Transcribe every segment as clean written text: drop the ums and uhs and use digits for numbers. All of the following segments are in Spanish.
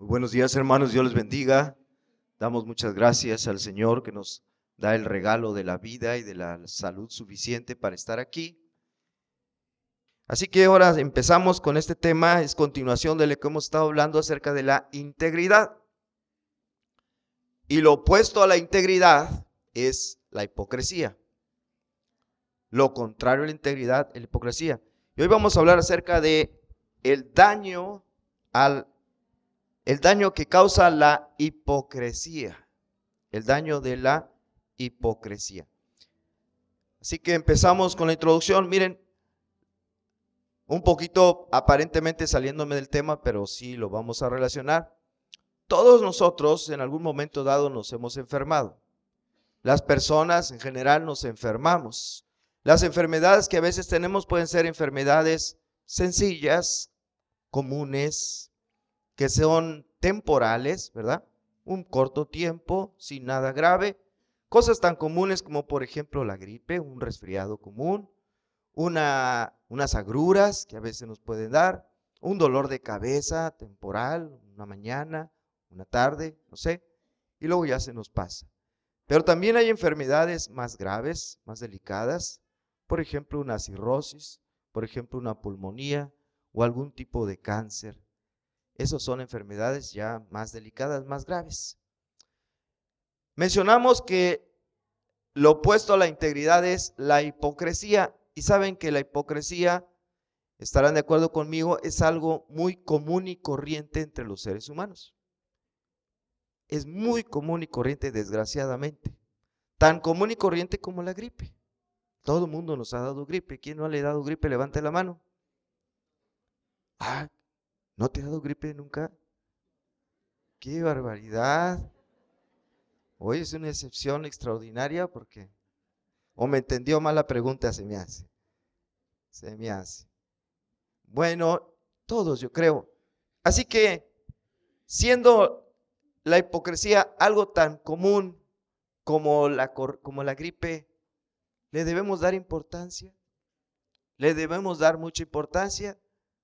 Muy buenos días, hermanos, Dios les bendiga. Damos muchas gracias al Señor que nos da el regalo de la vida y de la salud suficiente para estar aquí. Así que ahora empezamos con este tema, es continuación de lo que hemos estado hablando acerca de la integridad. Y lo opuesto a la integridad es la hipocresía. Lo contrario a la integridad es la hipocresía. Y hoy vamos a hablar acerca de el daño que causa la hipocresía. El daño de la hipocresía. Así que empezamos con la introducción. Miren, un poquito aparentemente saliéndome del tema, pero sí lo vamos a relacionar. Todos nosotros en algún momento dado nos hemos enfermado. Las personas en general nos enfermamos. Las enfermedades que a veces tenemos pueden ser enfermedades sencillas, comunes, que son temporales, ¿verdad? Un corto tiempo, sin nada grave. Cosas tan comunes como por ejemplo la gripe, un resfriado común, unas agruras que a veces nos pueden dar, un dolor de cabeza temporal, una mañana, una tarde, no sé, y luego ya se nos pasa. Pero también hay enfermedades más graves, más delicadas, por ejemplo una cirrosis, por ejemplo una pulmonía o algún tipo de cáncer. Esas son enfermedades ya más delicadas, más graves. Mencionamos que lo opuesto a la integridad es la hipocresía. Y saben que la hipocresía, estarán de acuerdo conmigo, es algo muy común y corriente entre los seres humanos. Es muy común y corriente, desgraciadamente. Tan común y corriente como la gripe. Todo el mundo nos ha dado gripe. ¿Quién no le ha dado gripe? Levante la mano. ¿No te ha dado gripe nunca? ¡Qué barbaridad! Hoy es una excepción extraordinaria porque, o me entendió mal la pregunta, se me hace. Bueno, todos yo creo. Así que, siendo la hipocresía algo tan común como la gripe, ¿le debemos dar importancia? ¿Le debemos dar mucha importancia?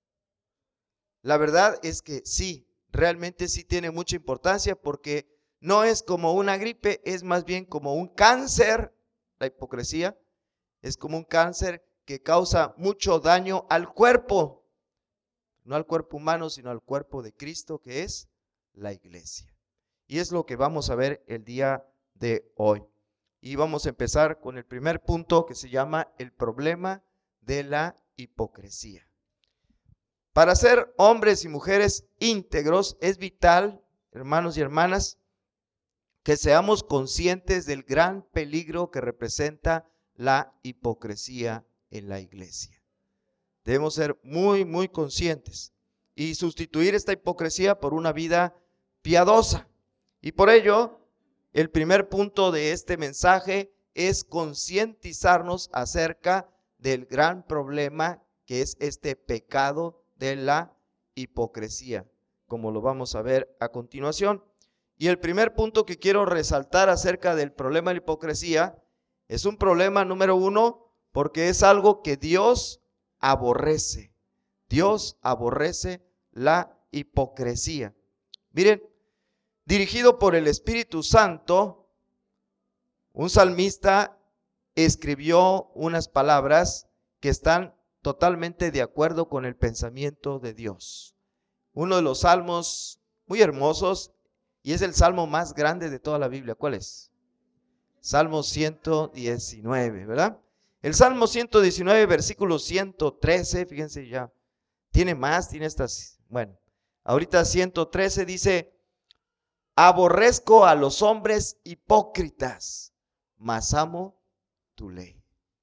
La verdad es que sí, realmente sí tiene mucha importancia porque no es como una gripe, es más bien como un cáncer. La hipocresía es como un cáncer que causa mucho daño al cuerpo, no al cuerpo humano, sino al cuerpo de Cristo, que es la iglesia. Y es lo que vamos a ver el día de hoy. Y vamos a empezar con el primer punto que se llama el problema de la hipocresía. Para ser hombres y mujeres íntegros es vital, hermanos y hermanas, que seamos conscientes del gran peligro que representa la hipocresía en la iglesia. Debemos ser muy, muy conscientes y sustituir esta hipocresía por una vida piadosa. Y por ello, el primer punto de este mensaje es concientizarnos acerca del gran problema que es este pecado de la hipocresía, como lo vamos a ver a continuación. Y el primer punto que quiero resaltar acerca del problema de la hipocresía es un problema número uno, porque es algo que Dios aborrece. Dios aborrece la hipocresía. Miren, dirigido por el Espíritu Santo, un salmista escribió unas palabras que están totalmente de acuerdo con el pensamiento de Dios. Uno de los salmos muy hermosos, y es el salmo más grande de toda la Biblia. ¿Cuál es? Salmo 119, ¿verdad? El Salmo 119, versículo 113, fíjense ya, tiene más, tiene estas, bueno, ahorita 113 dice: aborrezco a los hombres hipócritas, mas amo tu ley.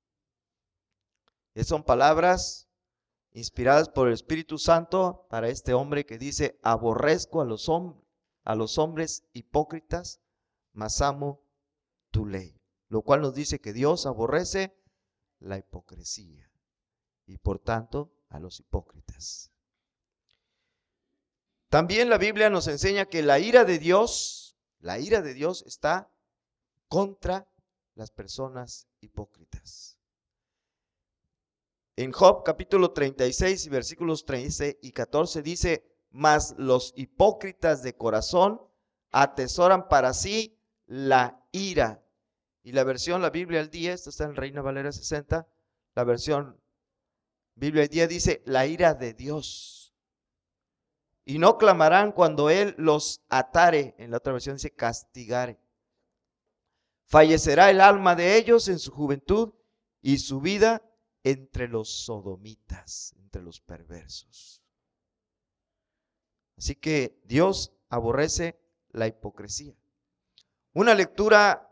Son palabras inspiradas por el Espíritu Santo para este hombre que dice: aborrezco a los hombres hipócritas, mas amo tu ley. Lo cual nos dice que Dios aborrece la hipocresía y por tanto a los hipócritas. También la Biblia nos enseña que la ira de Dios está contra las personas hipócritas. En Job capítulo 36 y versículos 13 y 14 dice: mas los hipócritas de corazón atesoran para sí la ira. Y la Biblia al día, esta está en Reina Valera 60, la versión Biblia al día dice, la ira de Dios. Y no clamarán cuando Él los atare, en la otra versión dice castigare. Fallecerá el alma de ellos en su juventud y su vida entre los sodomitas, entre los perversos. Así que Dios aborrece la hipocresía. Una lectura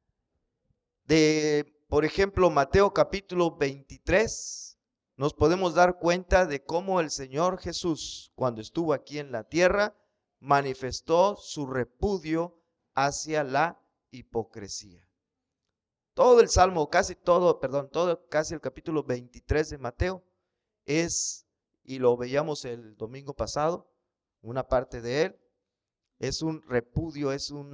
de, por ejemplo, Mateo capítulo 23, nos podemos dar cuenta de cómo el Señor Jesús, cuando estuvo aquí en la tierra, manifestó su repudio hacia la hipocresía. Todo el Salmo, casi el capítulo 23 de Mateo es, y lo veíamos el domingo pasado, una parte de él, es un repudio, es un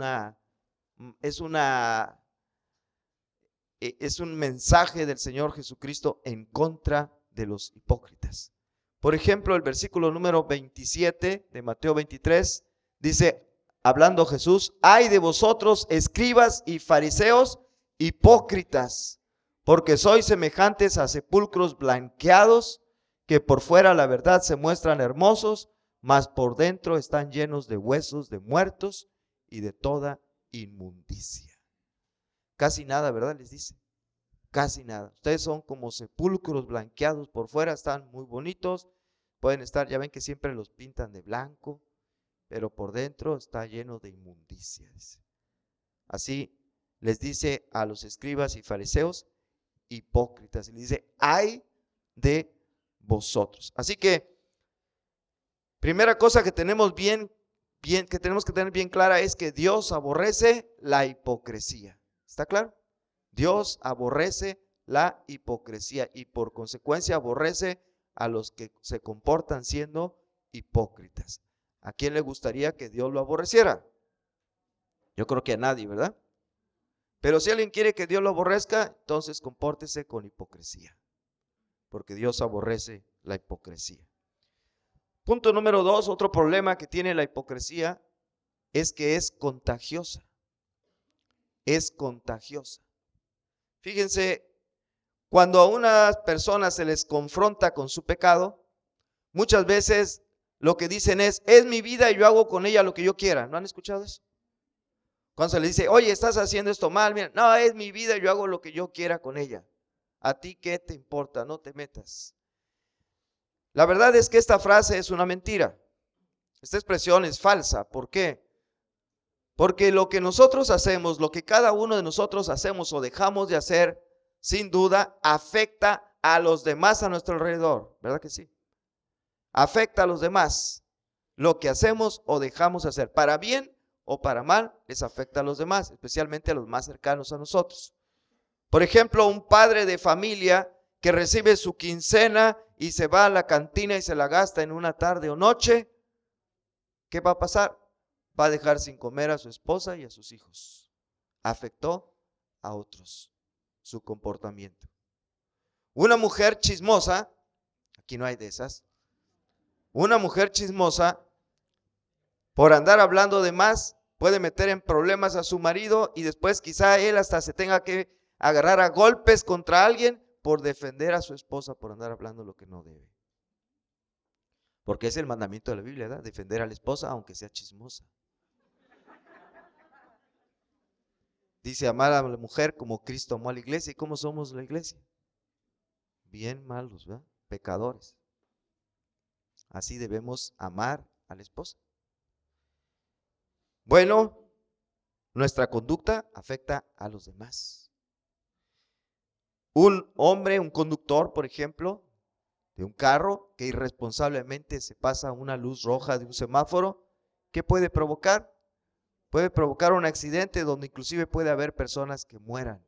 mensaje del Señor Jesucristo en contra de los hipócritas. Por ejemplo, el versículo número 27 de Mateo 23 dice, hablando Jesús, ay de vosotros, escribas y fariseos, hipócritas, porque sois semejantes a sepulcros blanqueados, que por fuera la verdad se muestran hermosos, mas por dentro están llenos de huesos de muertos y de toda inmundicia. Casi nada, ¿verdad? Les dice, casi nada. Ustedes son como sepulcros blanqueados, por fuera están muy bonitos, pueden estar, ya ven que siempre los pintan de blanco, pero por dentro está lleno de inmundicia, dice. Así les dice a los escribas y fariseos, hipócritas, y les dice, ay de vosotros. Así que, primera cosa que tenemos que tener bien clara es que Dios aborrece la hipocresía. ¿Está claro? Dios aborrece la hipocresía y por consecuencia aborrece a los que se comportan siendo hipócritas. ¿A quién le gustaría que Dios lo aborreciera? Yo creo que a nadie, ¿verdad? Pero si alguien quiere que Dios lo aborrezca, entonces compórtese con hipocresía, porque Dios aborrece la hipocresía. Punto número 2, otro problema que tiene la hipocresía es que es contagiosa. Es contagiosa. Fíjense, cuando a unas personas se les confronta con su pecado, muchas veces lo que dicen es mi vida y yo hago con ella lo que yo quiera. ¿No han escuchado eso? Cuando se les dice, oye, estás haciendo esto mal, mira, no, es mi vida y yo hago lo que yo quiera con ella. ¿A ti qué te importa? No te metas. La verdad es que esta frase es una mentira. Esta expresión es falsa. ¿Por qué? Porque lo que nosotros hacemos, lo que cada uno de nosotros hacemos o dejamos de hacer, sin duda, afecta a los demás a nuestro alrededor. ¿Verdad que sí? Afecta a los demás. Lo que hacemos o dejamos de hacer, para bien o para mal, les afecta a los demás, especialmente a los más cercanos a nosotros. Por ejemplo, un padre de familia que recibe su quincena y se va a la cantina y se la gasta en una tarde o noche, ¿qué va a pasar? Va a dejar sin comer a su esposa y a sus hijos. Afectó a otros su comportamiento. Una mujer chismosa, aquí no hay de esas, una mujer chismosa, por andar hablando de más, puede meter en problemas a su marido y después quizá él hasta se tenga que agarrar a golpes contra alguien por defender a su esposa por andar hablando lo que no debe. Porque es el mandamiento de la Biblia, ¿verdad? Defender a la esposa aunque sea chismosa. Dice amar a la mujer como Cristo amó a la iglesia. ¿Y cómo somos la iglesia? Bien malos, ¿verdad? Pecadores. Así debemos amar a la esposa. Bueno, nuestra conducta afecta a los demás. Un hombre, un conductor, por ejemplo, de un carro que irresponsablemente se pasa una luz roja de un semáforo, ¿qué puede provocar? Puede provocar un accidente donde inclusive puede haber personas que mueran.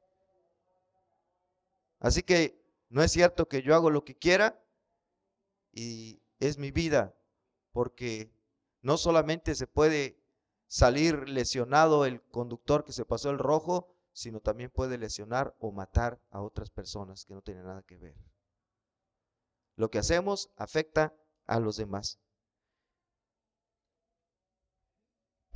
Así que no es cierto que yo hago lo que quiera y es mi vida, porque no solamente se puede salir lesionado el conductor que se pasó el rojo, sino también puede lesionar o matar a otras personas que no tienen nada que ver. Lo que hacemos afecta a los demás.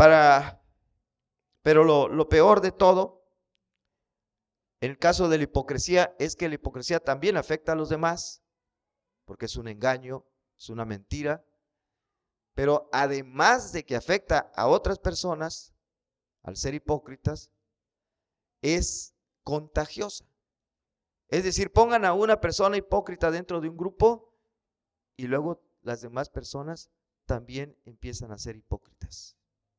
Pero lo peor de todo, en el caso de la hipocresía, es que la hipocresía también afecta a los demás, porque es un engaño, es una mentira. Pero además de que afecta a otras personas, al ser hipócritas, es contagiosa. Es decir, pongan a una persona hipócrita dentro de un grupo y luego las demás personas también empiezan a ser hipócritas.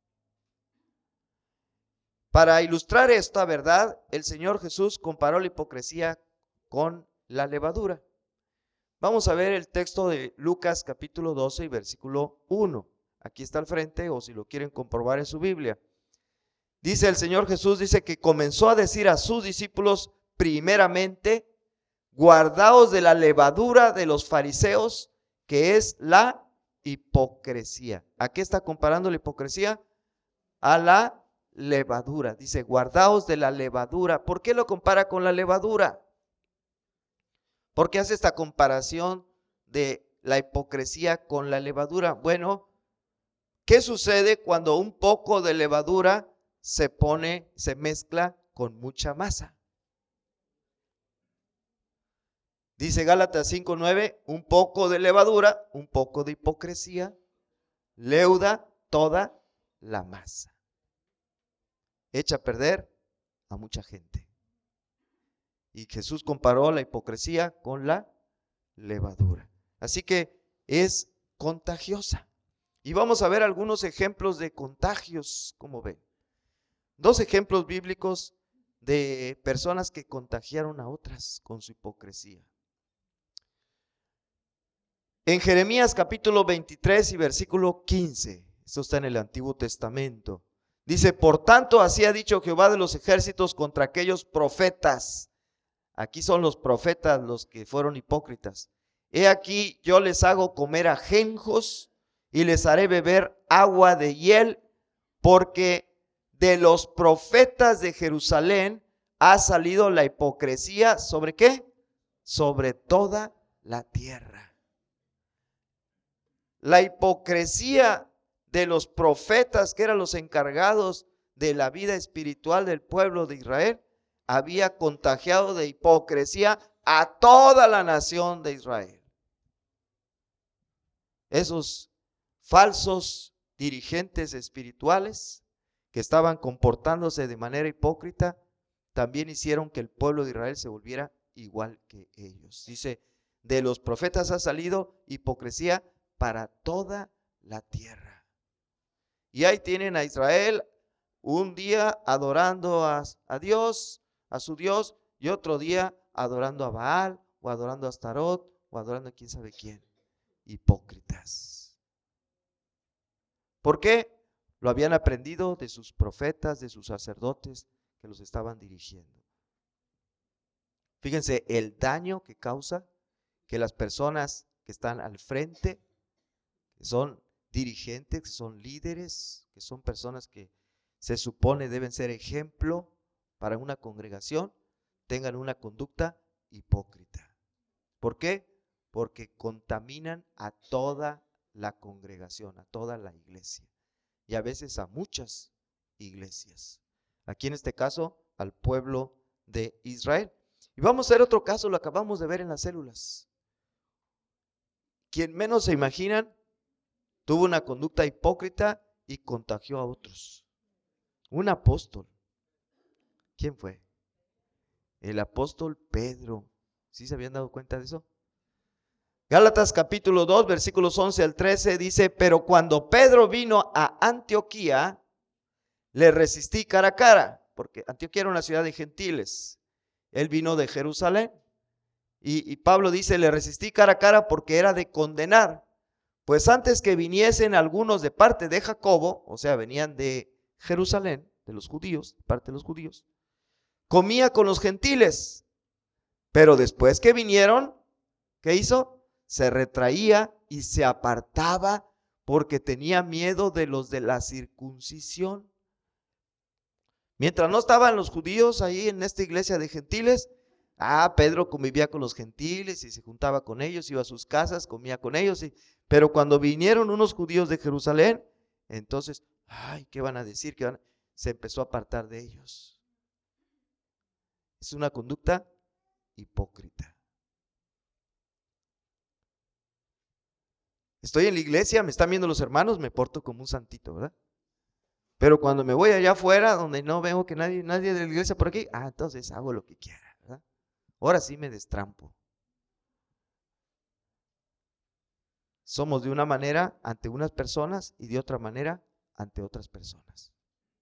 Para ilustrar esta verdad, el Señor Jesús comparó la hipocresía con la levadura. Vamos a ver el texto de Lucas capítulo 12 y versículo 1. Aquí está al frente, o si lo quieren comprobar en su Biblia. Dice el Señor Jesús, dice que comenzó a decir a sus discípulos primeramente: guardaos de la levadura de los fariseos, que es la hipocresía. ¿A qué está comparando la hipocresía? A la levadura. Dice, guardaos de la levadura. ¿Por qué lo compara con la levadura? ¿Por qué hace esta comparación de la hipocresía con la levadura? Bueno, ¿qué sucede cuando un poco de levadura se mezcla con mucha masa? Dice Gálatas 5:9, un poco de levadura, un poco de hipocresía, leuda toda la masa. Echa a perder a mucha gente. Y Jesús comparó la hipocresía con la levadura. Así que es contagiosa. Y vamos a ver algunos ejemplos de contagios, como ven. 2 ejemplos bíblicos de personas que contagiaron a otras con su hipocresía. En Jeremías capítulo 23 y versículo 15, esto está en el Antiguo Testamento, dice: por tanto, así ha dicho Jehová de los ejércitos contra aquellos profetas. Aquí son los profetas los que fueron hipócritas. He aquí, yo les hago comer ajenjos y les haré beber agua de hiel, porque de los profetas de Jerusalén ha salido la hipocresía. ¿Sobre qué? Sobre toda la tierra. La hipocresía de los profetas, que eran los encargados de la vida espiritual del pueblo de Israel, había contagiado de hipocresía a toda la nación de Israel. Esos falsos dirigentes espirituales que estaban comportándose de manera hipócrita, también hicieron que el pueblo de Israel se volviera igual que ellos. Dice, de los profetas ha salido hipocresía para toda la tierra. Y ahí tienen a Israel un día adorando a Dios, a su Dios, y otro día adorando a Baal, o adorando a Astarot, o adorando a quién sabe quién. Hipócritas. ¿Por qué? Lo habían aprendido de sus profetas, de sus sacerdotes que los estaban dirigiendo. Fíjense el daño que causa que las personas que están al frente, que son dirigentes, que son líderes, que son personas que se supone deben ser ejemplo para una congregación, tengan una conducta hipócrita. ¿Por qué? Porque contaminan a toda la congregación, a toda la iglesia, y a veces a muchas iglesias. Aquí en este caso, al pueblo de Israel. Y vamos a ver otro caso, lo acabamos de ver en las células. Quien menos se imaginan, tuvo una conducta hipócrita y contagió a otros. Un apóstol. ¿Quién fue? El apóstol Pedro. ¿Sí se habían dado cuenta de eso? Gálatas capítulo 2, versículos 11 al 13 dice: pero cuando Pedro vino a Antioquía, le resistí cara a cara, porque Antioquía era una ciudad de gentiles. Él vino de Jerusalén. Y Pablo dice: le resistí cara a cara porque era de condenar. Pues antes que viniesen algunos de parte de Jacobo, o sea, venían de Jerusalén, de los judíos, parte de los judíos, comía con los gentiles. Pero después que vinieron, ¿qué hizo? Se retraía y se apartaba porque tenía miedo de los de la circuncisión. Mientras no estaban los judíos ahí en esta iglesia de gentiles, Pedro convivía con los gentiles y se juntaba con ellos, iba a sus casas, comía con ellos. Pero cuando vinieron unos judíos de Jerusalén, entonces, Ay, ¿qué van a decir? Se empezó a apartar de ellos. Es una conducta hipócrita. Estoy en la iglesia, me están viendo los hermanos, me porto como un santito, ¿verdad? Pero cuando me voy allá afuera, donde no veo que nadie de la iglesia por aquí, entonces hago lo que quiera, ¿verdad? Ahora sí me destrampo. Somos de una manera ante unas personas y de otra manera ante otras personas.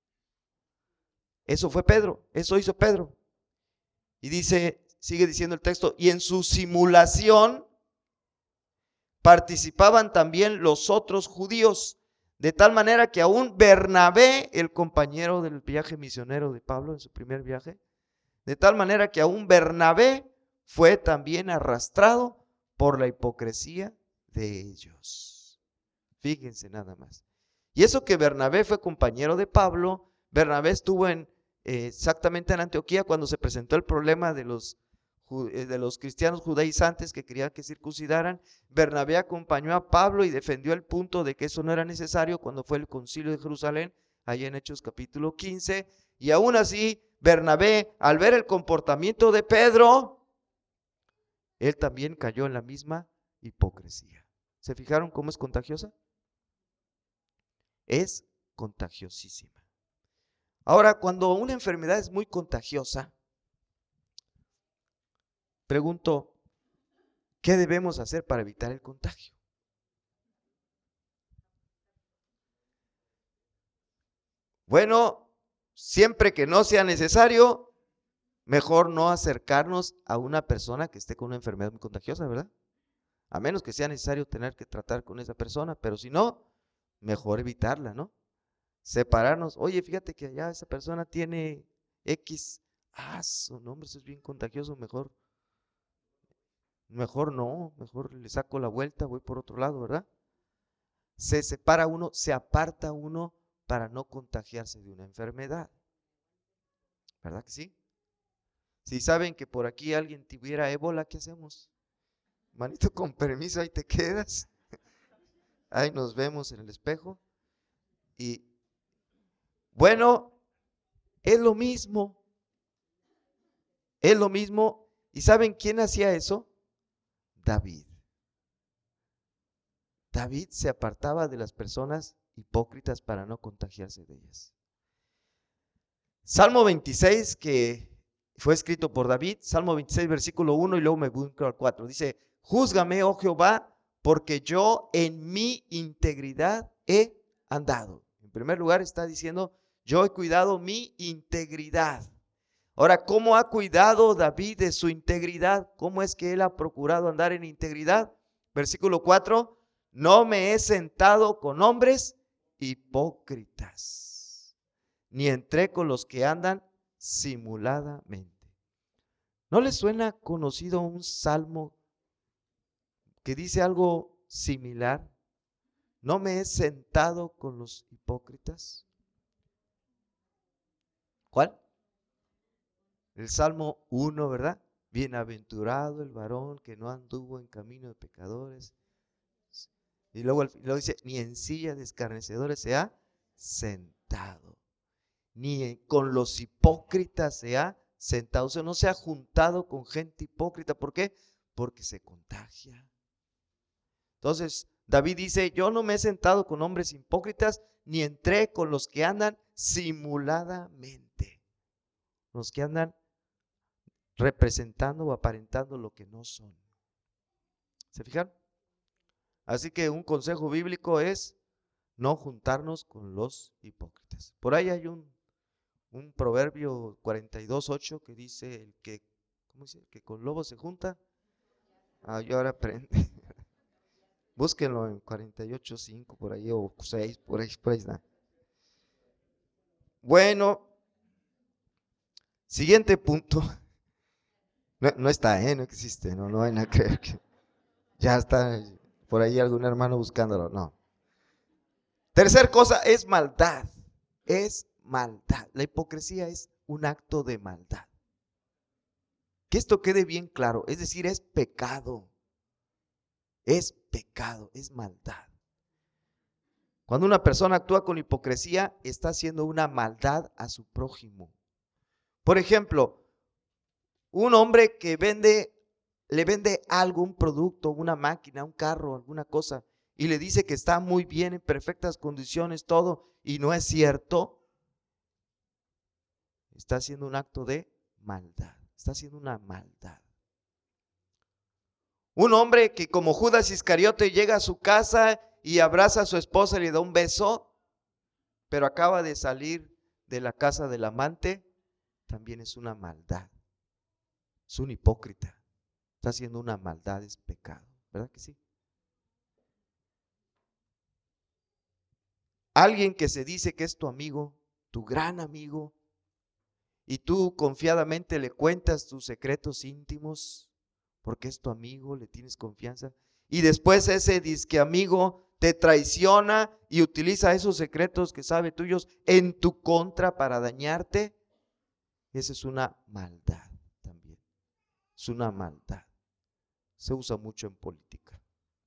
Eso fue Pedro, eso hizo Pedro. Y dice, sigue diciendo el texto, y en su simulación participaban también los otros judíos, de tal manera que aún Bernabé, el compañero del viaje misionero de Pablo en su primer viaje, de tal manera que aún Bernabé fue también arrastrado por la hipocresía de ellos. Fíjense nada más. Y eso que Bernabé fue compañero de Pablo, Bernabé estuvo exactamente en Antioquía cuando se presentó el problema de los cristianos judaizantes que querían que circuncidaran. Bernabé acompañó a Pablo y defendió el punto de que eso no era necesario cuando fue el concilio de Jerusalén, allá en Hechos capítulo 15. Y aún así, Bernabé, al ver el comportamiento de Pedro, él también cayó en la misma hipocresía. ¿Se fijaron cómo es contagiosa? Es contagiosísima. Ahora, cuando una enfermedad es muy contagiosa, pregunto, ¿qué debemos hacer para evitar el contagio? Bueno, siempre que no sea necesario, mejor no acercarnos a una persona que esté con una enfermedad muy contagiosa, ¿verdad? A menos que sea necesario tener que tratar con esa persona, pero si no, mejor evitarla, ¿no? Separarnos. Oye, fíjate que allá esa persona tiene X. Su nombre, eso es bien contagioso, mejor no, mejor le saco la vuelta, voy por otro lado, ¿verdad? Se separa uno, se aparta uno para no contagiarse de una enfermedad. ¿Verdad que sí? Si saben que por aquí alguien tuviera ébola, ¿qué hacemos? Manito, con permiso, ahí te quedas. Ahí nos vemos en el espejo. Y bueno, es lo mismo. Es lo mismo. ¿Y saben quién hacía eso? David. David se apartaba de las personas hipócritas para no contagiarse de ellas. Salmo 26, que fue escrito por David, Salmo 26, versículo 1, y luego me brinco al 4. Dice, júzgame, oh Jehová, porque yo en mi integridad he andado. En primer lugar está diciendo, yo he cuidado mi integridad. Ahora, ¿cómo ha cuidado David de su integridad? ¿Cómo es que él ha procurado andar en integridad? Versículo 4, no me he sentado con hombres hipócritas, ni entré con los que andan simuladamente. ¿No les suena conocido un salmo que dice algo similar? ¿No me he sentado con los hipócritas? ¿Cuál? El Salmo 1, ¿verdad? Bienaventurado el varón que no anduvo en camino de pecadores. Y luego dice, ni en silla de escarnecedores se ha sentado, ni con los hipócritas se ha sentado. O sea, no se ha juntado con gente hipócrita. ¿Por qué? Porque se contagia. Entonces, David dice, yo no me he sentado con hombres hipócritas, ni entré con los que andan simuladamente. Los que andan representando o aparentando lo que no son. ¿Se fijan? Así que un consejo bíblico es no juntarnos con los hipócritas. Por ahí hay un proverbio 42:8 que dice, ¿cómo dice? El que con lobos se junta. Yo ahora aprendí. Búsquenlo en 48:5 por ahí, o 6, por ahí está. Bueno, siguiente punto. No está, no existe, no van a creer que ya está por ahí algún hermano buscándolo, no. Tercer cosa es maldad, es maldad. La hipocresía es un acto de maldad. Que esto quede bien claro, es decir, es pecado, es maldad. Cuando una persona actúa con hipocresía, está haciendo una maldad a su prójimo. Por ejemplo, un hombre que le vende algo, un producto, una máquina, un carro, alguna cosa, y le dice que está muy bien, en perfectas condiciones, todo, y no es cierto, está haciendo un acto de maldad, está haciendo una maldad. Un hombre que como Judas Iscariote llega a su casa y abraza a su esposa y le da un beso, pero acaba de salir de la casa del amante, también es una maldad. Es un hipócrita. Está haciendo una maldad, es pecado. ¿Verdad que sí? Alguien que se dice que es tu amigo, tu gran amigo, y tú confiadamente le cuentas tus secretos íntimos, porque es tu amigo, le tienes confianza, y después ese disque amigo te traiciona y utiliza esos secretos que sabe tuyos en tu contra para dañarte. Esa es una maldad también. Es una maldad. Se usa mucho en política.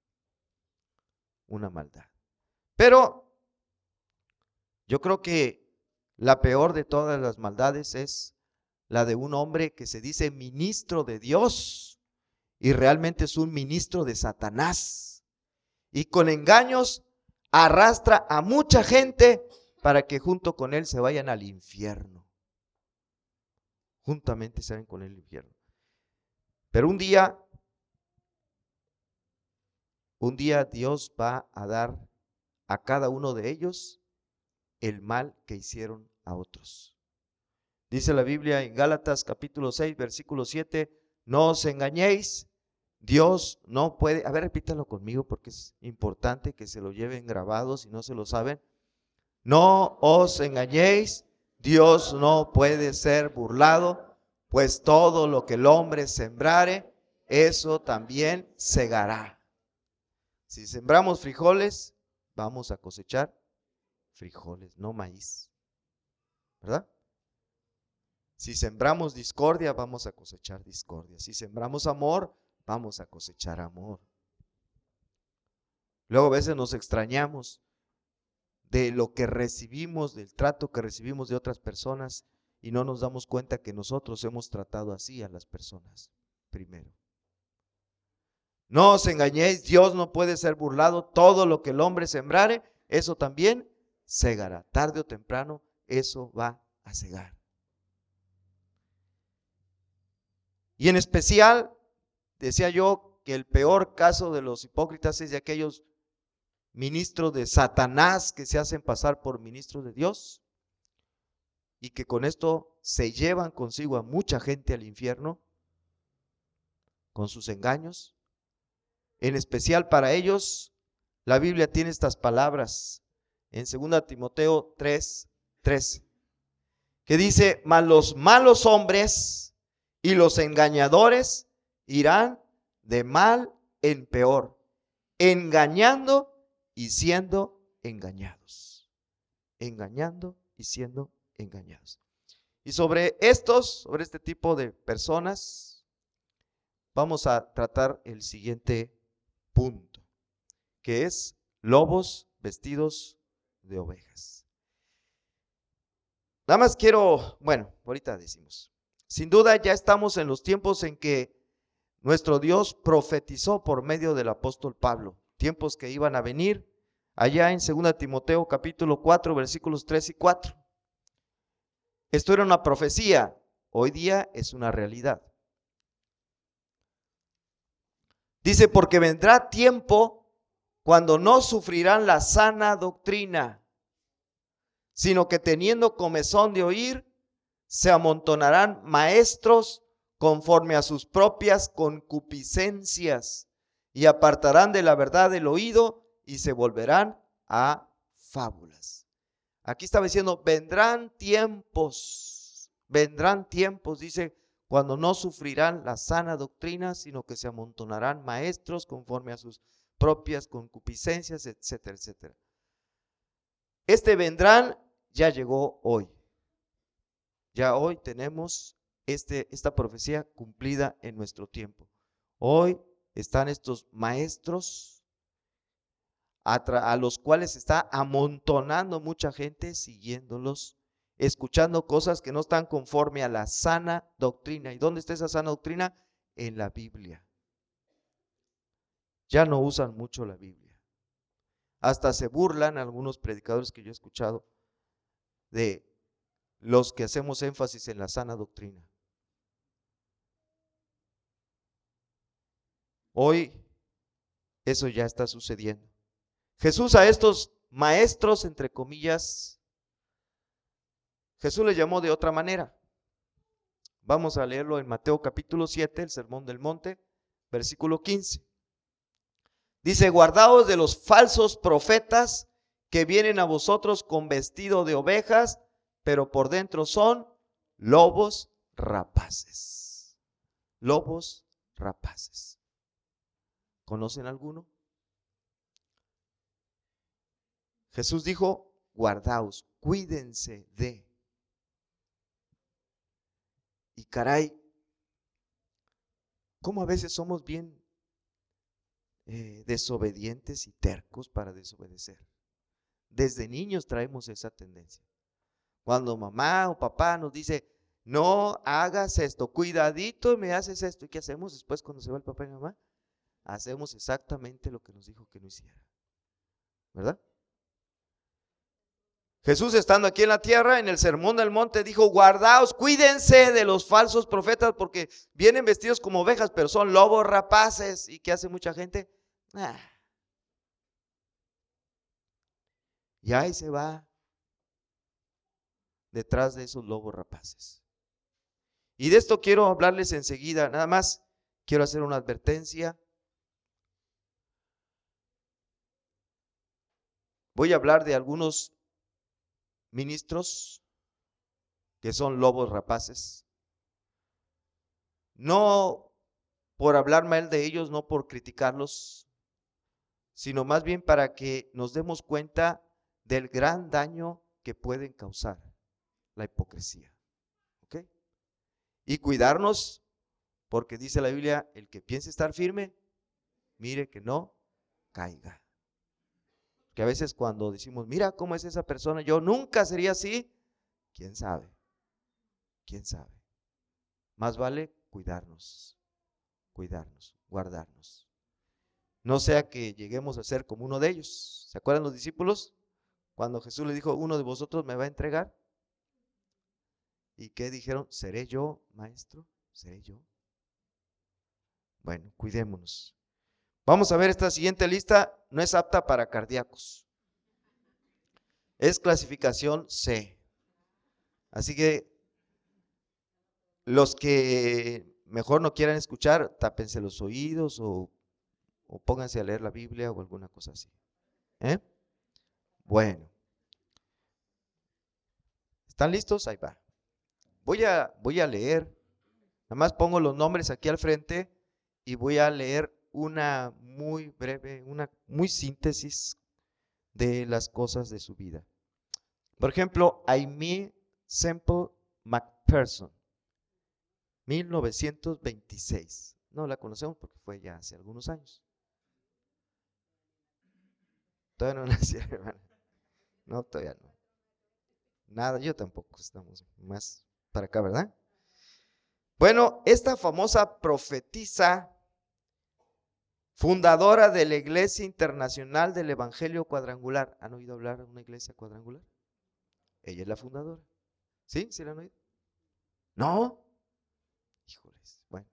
Una maldad. Pero yo creo que la peor de todas las maldades es la de un hombre que se dice ministro de Dios y realmente es un ministro de Satanás. Y con engaños arrastra a mucha gente para que junto con él se vayan al infierno. Juntamente se vayan con él al infierno. Pero un día Dios va a dar a cada uno de ellos el mal que hicieron a otros. Dice la Biblia en Gálatas capítulo 6, versículo 7, no os engañéis, Dios no puede, a ver, repítalo conmigo porque es importante que se lo lleven grabado si no se lo saben. No os engañéis, Dios no puede ser burlado, pues todo lo que el hombre sembrare, eso también segará. Si sembramos frijoles, vamos a cosechar frijoles, no maíz, ¿verdad? Si sembramos discordia, vamos a cosechar discordia. Si sembramos amor, vamos a cosechar amor. Luego a veces nos extrañamos de lo que recibimos, del trato que recibimos de otras personas y no nos damos cuenta que nosotros hemos tratado así a las personas primero. No os engañéis, Dios no puede ser burlado, todo lo que el hombre sembrare, eso también segará. Tarde o temprano, eso va a segar. Y en especial, decía yo que el peor caso de los hipócritas es de aquellos ministros de Satanás que se hacen pasar por ministros de Dios y que con esto se llevan consigo a mucha gente al infierno con sus engaños. En especial para ellos, la Biblia tiene estas palabras en 2 Timoteo 3:3, que dice, mas los malos hombres y los engañadores irán de mal en peor, engañando y siendo engañados. Engañando y siendo engañados. Y sobre este tipo de personas, vamos a tratar el siguiente punto, que es lobos vestidos de ovejas. Nada más quiero, ahorita decimos, sin duda ya estamos en los tiempos en que nuestro Dios profetizó por medio del apóstol Pablo, tiempos que iban a venir, allá en 2 Timoteo capítulo 4, versículos 3 y 4. Esto era una profecía, hoy día es una realidad. Dice, porque vendrá tiempo cuando no sufrirán la sana doctrina, sino que teniendo comezón de oír, se amontonarán maestros conforme a sus propias concupiscencias, y apartarán de la verdad el oído y se volverán a fábulas. Aquí estaba diciendo, vendrán tiempos, dice, cuando no sufrirán la sana doctrina, sino que se amontonarán maestros conforme a sus propias concupiscencias, etcétera, etcétera. Este vendrán ya llegó hoy. Ya hoy tenemos esta profecía cumplida en nuestro tiempo. Hoy están estos maestros a los cuales está amontonando mucha gente siguiéndolos, escuchando cosas que no están conforme a la sana doctrina. ¿Y dónde está esa sana doctrina? En la Biblia. Ya no usan mucho la Biblia. Hasta se burlan algunos predicadores que yo he escuchado de los que hacemos énfasis en la sana doctrina. Hoy eso ya está sucediendo. Jesús a estos maestros, entre comillas, Jesús les llamó de otra manera. Vamos a leerlo en Mateo capítulo 7, el Sermón del Monte, versículo 15. Dice: guardaos de los falsos profetas que vienen a vosotros con vestido de ovejas, pero por dentro son lobos rapaces. Lobos rapaces. ¿Conocen alguno? Jesús dijo: guardaos, cuídense de. Y caray, ¿cómo a veces somos bien desobedientes y tercos para desobedecer? Desde niños traemos esa tendencia. Cuando mamá o papá nos dice: no hagas esto, cuidadito, me haces esto. ¿Y qué hacemos después cuando se va el papá y mamá? Hacemos exactamente lo que nos dijo que no hiciera, ¿verdad? Jesús, estando aquí en la tierra, en el Sermón del Monte, dijo: guardaos, cuídense de los falsos profetas, porque vienen vestidos como ovejas, pero son lobos rapaces. ¿Y qué hace mucha gente? Y ahí se va detrás de esos lobos rapaces. Y de esto quiero hablarles enseguida. Nada más quiero hacer una advertencia. Voy a hablar de algunos ministros que son lobos rapaces. No por hablar mal de ellos, no por criticarlos, sino más bien para que nos demos cuenta del gran daño que pueden causar la hipocresía. ¿Ok? Y cuidarnos, porque dice la Biblia: el que piense estar firme, mire que no caiga. Que a veces cuando decimos: mira cómo es esa persona, yo nunca sería así. ¿Quién sabe? ¿Quién sabe? Más vale cuidarnos, guardarnos. No sea que lleguemos a ser como uno de ellos. ¿Se acuerdan los discípulos? Cuando Jesús le dijo: uno de vosotros me va a entregar. ¿Y qué dijeron? ¿Seré yo, maestro? ¿Seré yo? Bueno, cuidémonos. Vamos a ver esta siguiente lista. No es apta para cardíacos. Es clasificación C. Así que los que mejor no quieran escuchar, tápense los oídos o pónganse a leer la Biblia o alguna cosa así. Bueno. ¿Están listos? Ahí va. Voy a leer. Nada más pongo los nombres aquí al frente y voy a leer una muy breve, una muy síntesis de las cosas de su vida. Por ejemplo, Aimee Semple McPherson, 1926. No la conocemos porque fue ya hace algunos años. Todavía no nació, hermano. No, todavía no. Nada, yo tampoco. Estamos más para acá, ¿verdad? Bueno, esta famosa profetisa, fundadora de la Iglesia Internacional del Evangelio Cuadrangular. ¿Han oído hablar de una iglesia cuadrangular? Ella es la fundadora. ¿Sí? ¿Sí la han oído? ¿No? Híjoles, bueno.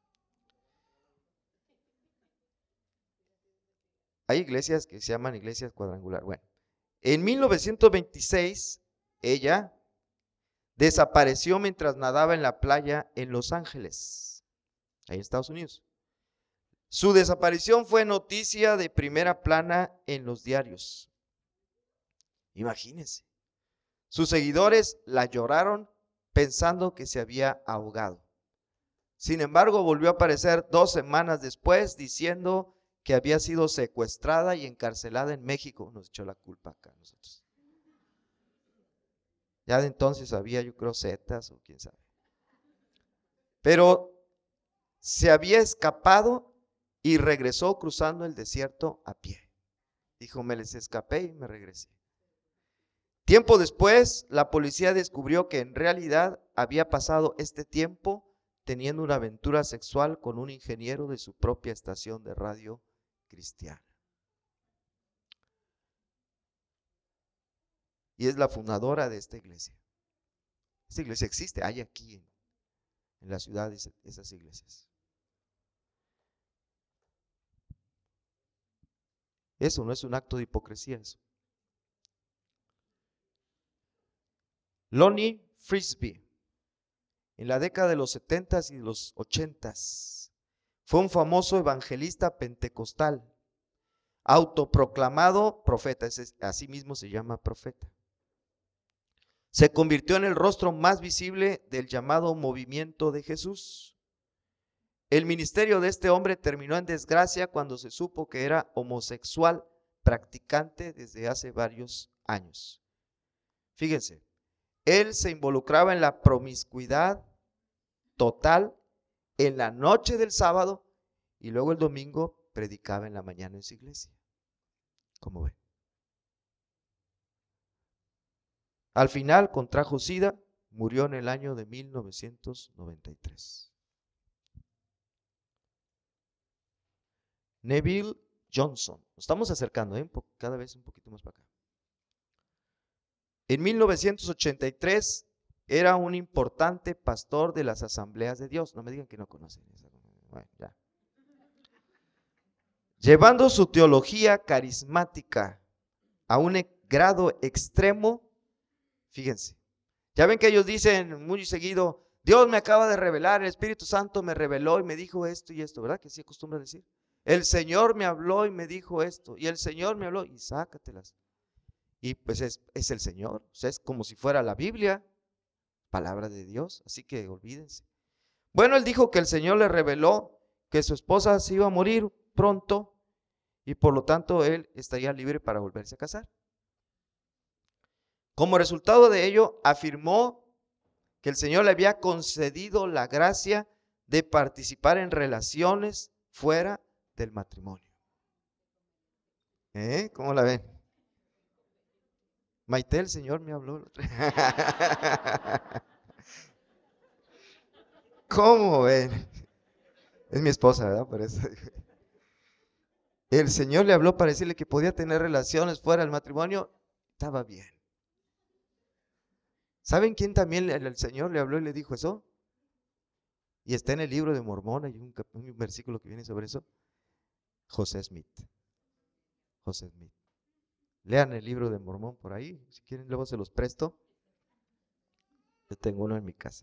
Hay iglesias que se llaman iglesias cuadrangular. Bueno, en 1926, ella desapareció mientras nadaba en la playa en Los Ángeles, ahí en Estados Unidos. Su desaparición fue noticia de primera plana en los diarios. Imagínense. Sus seguidores la lloraron pensando que se había ahogado. Sin embargo, volvió a aparecer 2 semanas después diciendo que había sido secuestrada y encarcelada en México. Nos echó la culpa acá a nosotros. Ya de entonces había, yo creo, setas o quién sabe. Pero se había escapado y regresó cruzando el desierto a pie. Dijo, me les escapé y me regresé. Tiempo después, la policía descubrió que en realidad había pasado este tiempo teniendo una aventura sexual con un ingeniero de su propia estación de radio cristiana. Y es la fundadora de esta iglesia. Esta iglesia existe, hay aquí en la ciudad esas iglesias. Eso no es un acto de hipocresía, eso. Lonnie Frisbee, en la década de los 70s y los 80s, fue un famoso evangelista pentecostal, autoproclamado profeta, así mismo se llama profeta. Se convirtió en el rostro más visible del llamado movimiento de Jesús. El ministerio de este hombre terminó en desgracia cuando se supo que era homosexual practicante desde hace varios años. Fíjense, él se involucraba en la promiscuidad total en la noche del sábado y luego el domingo predicaba en la mañana en su iglesia. ¿Cómo ven? Al final contrajo SIDA, murió en el año de 1993. Neville Johnson, nos estamos acercando, cada vez un poquito más para acá. En 1983 era un importante pastor de las Asambleas de Dios. No me digan que no conocen eso. Bueno, ya. Llevando su teología carismática a un grado extremo, fíjense, ya ven que ellos dicen muy seguido, Dios me acaba de revelar, el Espíritu Santo me reveló y me dijo esto y esto, ¿verdad? Que así acostumbra decir. El Señor me habló y me dijo esto, y el Señor me habló, y sácatelas. Y pues es el Señor, o sea, es como si fuera la Biblia, palabra de Dios, así que olvídense. Bueno, él dijo que el Señor le reveló que su esposa se iba a morir pronto y por lo tanto él estaría libre para volverse a casar. Como resultado de ello, afirmó que el Señor le había concedido la gracia de participar en relaciones fuera del matrimonio. ¿Cómo la ven? Maite, el Señor me habló. ¿Cómo ven? Es mi esposa, ¿verdad? Por eso. El Señor le habló para decirle que podía tener relaciones fuera del matrimonio. Estaba bien. ¿Saben quién también el Señor le habló y le dijo eso? Y está en el libro de Mormón, hay un versículo que viene sobre eso. José Smith. José Smith. Lean el libro de Mormón por ahí, si quieren luego se los presto. Yo tengo uno en mi casa.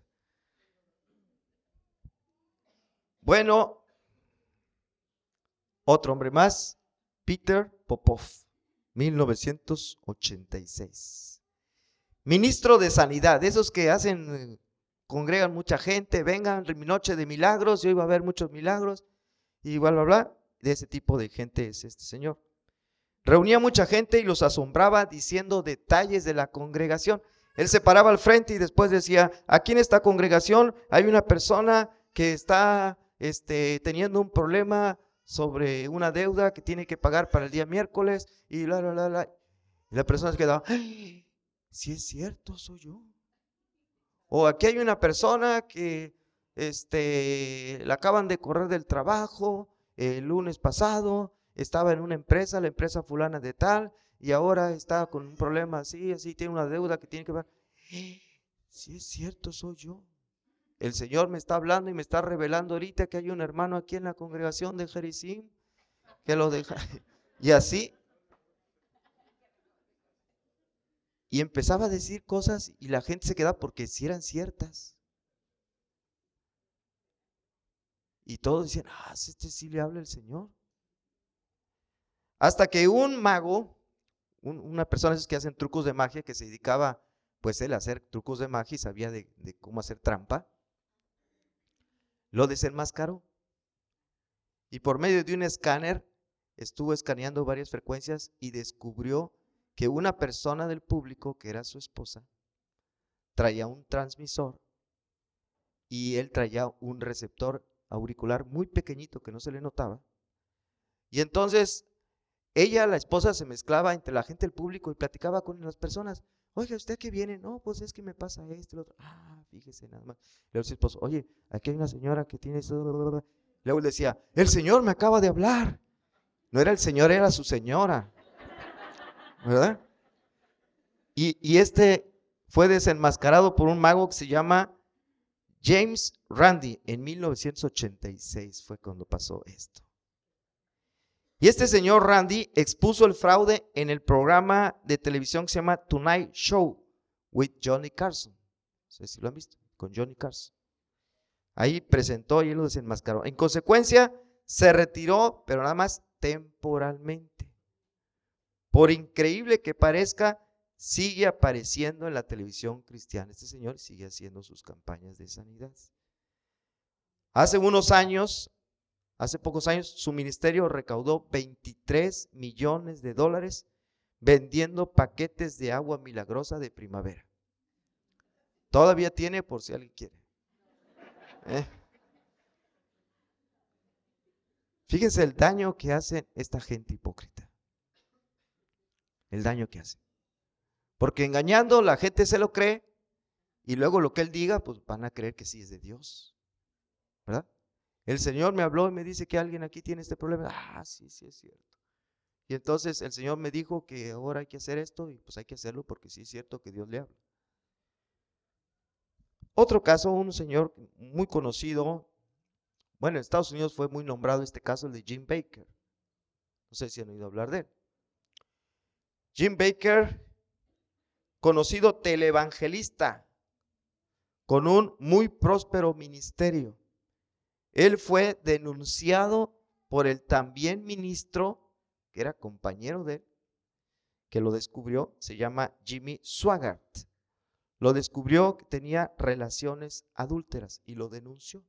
Bueno, otro hombre más, Peter Popov, 1986. Ministro de Sanidad, de esos que hacen, congregan mucha gente, vengan, mi noche de milagros, y hoy va a haber muchos milagros, y bla, bla, bla. De ese tipo de gente es este señor. Reunía mucha gente y los asombraba diciendo detalles de la congregación. Él se paraba al frente y después decía, aquí en esta congregación hay una persona que está teniendo un problema sobre una deuda que tiene que pagar para el día miércoles y la, la, la, la. Y la persona se quedaba, ¡ay! Si es cierto, soy yo. O aquí hay una persona que la acaban de correr del trabajo el lunes pasado, estaba en una empresa, la empresa fulana de tal, y ahora está con un problema así, tiene una deuda que tiene que pagar. Si es cierto, soy yo. El Señor me está hablando y me está revelando ahorita que hay un hermano aquí en la congregación de Jericín que lo deja. Y así. Y empezaba a decir cosas y la gente se quedaba porque si eran ciertas. Y todos decían, sí le habla el Señor. Hasta que un mago, una persona que hacen trucos de magia, que se dedicaba pues él a hacer trucos de magia y sabía de cómo hacer trampa, lo desenmascaró. Y por medio de un escáner estuvo escaneando varias frecuencias y descubrió que una persona del público, que era su esposa, traía un transmisor y él traía un receptor auricular muy pequeñito que no se le notaba. Y entonces ella, la esposa, se mezclaba entre la gente del público y platicaba con las personas. Oiga, ¿usted qué viene? No, pues es que me pasa esto y lo otro. Ah, fíjese nada más. Luego su esposo, oye, aquí hay una señora que tiene esto. Luego le decía, el Señor me acaba de hablar. No era el Señor, era su señora. ¿Verdad? Y este fue desenmascarado por un mago que se llama James Randi. En 1986 fue cuando pasó esto. Y este señor Randi expuso el fraude en el programa de televisión que se llama Tonight Show with Johnny Carson. No sé si lo han visto, con Johnny Carson. Ahí presentó y él lo desenmascaró. En consecuencia, se retiró, pero nada más temporalmente. Por increíble que parezca, sigue apareciendo en la televisión cristiana. Este señor sigue haciendo sus campañas de sanidad. Hace pocos años, su ministerio recaudó $23 millones vendiendo paquetes de agua milagrosa de primavera. Todavía tiene por si alguien quiere. Fíjense el daño que hace esta gente hipócrita. El daño que hace. Porque engañando la gente se lo cree y luego lo que él diga, pues van a creer que sí es de Dios. ¿Verdad? El Señor me habló y me dice que alguien aquí tiene este problema. Ah, sí, sí es cierto. Y entonces el Señor me dijo que ahora hay que hacer esto y pues hay que hacerlo porque sí es cierto que Dios le habla. Otro caso, un señor muy conocido, bueno, en Estados Unidos fue muy nombrado este caso, el de Jim Bakker. No sé si han oído hablar de él. Jim Bakker, conocido televangelista, con un muy próspero ministerio. Él fue denunciado por el también ministro, que era compañero de él, que lo descubrió, se llama Jimmy Swaggart. Lo descubrió que tenía relaciones adúlteras y lo denunció.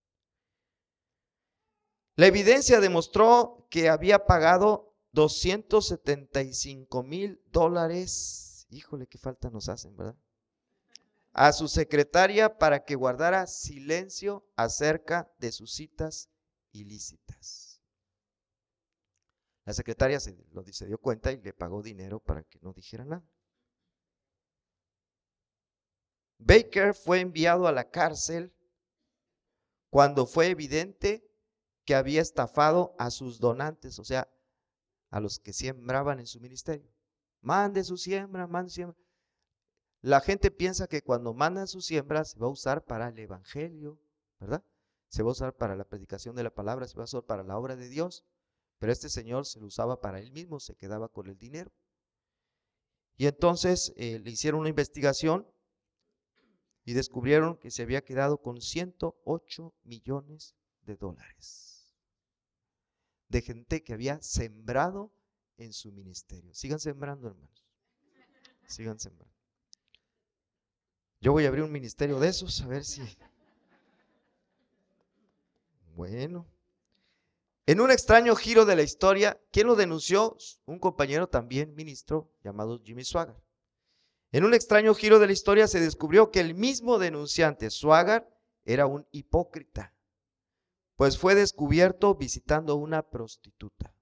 La evidencia demostró que había pagado $275,000. Híjole, qué falta nos hacen, ¿verdad? A su secretaria para que guardara silencio acerca de sus citas ilícitas. La secretaria se dio cuenta y le pagó dinero para que no dijera nada. Bakker fue enviado a la cárcel cuando fue evidente que había estafado a sus donantes, o sea, a los que sembraban en su ministerio. Mande su siembra, mande su siembra. La gente piensa que cuando mandan su siembra se va a usar para el evangelio, ¿verdad? Se va a usar para la predicación de la palabra, se va a usar para la obra de Dios. Pero este señor se lo usaba para él mismo, se quedaba con el dinero. Y entonces le hicieron una investigación y descubrieron que se había quedado con $108 millones de gente que había sembrado en su ministerio. Sigan sembrando, hermanos. Sigan sembrando. Yo voy a abrir un ministerio de esos, a ver si. Bueno. En un extraño giro de la historia, ¿quién lo denunció? Un compañero también ministro llamado Jimmy Swaggart. En un extraño giro de la historia se descubrió que el mismo denunciante, Swaggart, era un hipócrita, pues fue descubierto visitando una prostituta.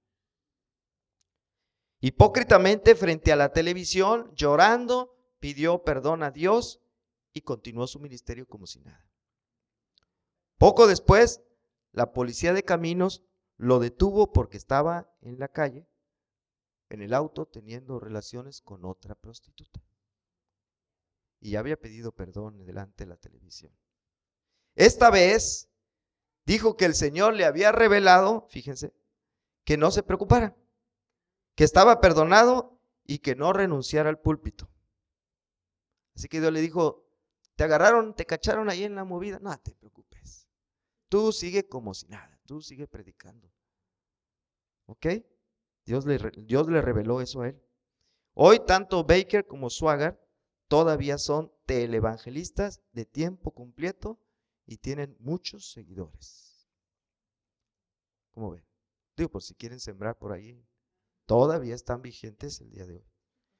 Hipócritamente frente a la televisión, llorando, pidió perdón a Dios y continuó su ministerio como si nada. Poco después, la policía de caminos lo detuvo porque estaba en la calle, en el auto, teniendo relaciones con otra prostituta. Y ya había pedido perdón delante de la televisión. Esta vez dijo que el Señor le había revelado, fíjense, que no se preocupara, que estaba perdonado y que no renunciara al púlpito. Así que Dios le dijo, te agarraron, te cacharon ahí en la movida, no te preocupes. Tú sigue como si nada, tú sigue predicando. ¿Ok? Dios le reveló eso a él. Hoy tanto Bakker como Swaggart todavía son televangelistas de tiempo completo y tienen muchos seguidores. ¿Cómo ven? Digo, por si quieren sembrar por ahí, todavía están vigentes el día de hoy.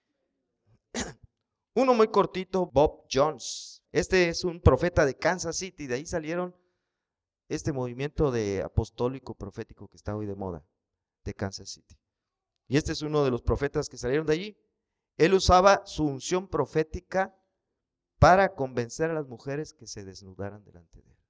Uno muy cortito, Bob Jones. Este es un profeta de Kansas City, de ahí salieron este movimiento de apostólico profético que está hoy de moda, de Kansas City. y este es uno de los profetas que salieron de allí, él usaba su unción profética para convencer a las mujeres que se desnudaran delante de él.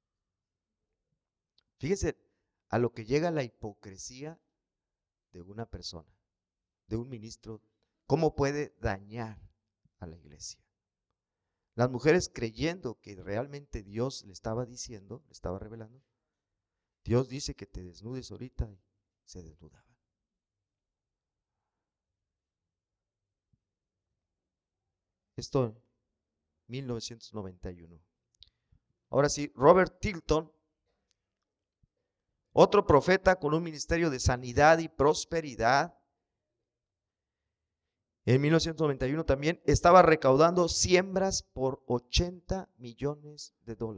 Fíjense a lo que llega la hipocresía de una persona, de un ministro, cómo puede dañar a la iglesia. Las mujeres creyendo que realmente Dios le estaba diciendo, le estaba revelando, Dios dice que te desnudes ahorita, y se desnudaban. Esto en 1991. Ahora sí, Robert Tilton, otro profeta con un ministerio de sanidad y prosperidad, en 1991 también estaba recaudando siembras por $80 millones.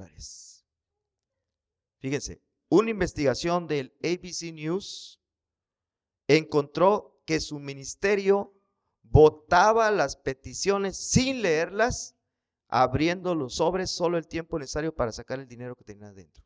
Fíjense, una investigación del ABC News encontró que su ministerio votaba las peticiones sin leerlas, abriendo los sobres solo el tiempo necesario para sacar el dinero que tenía adentro.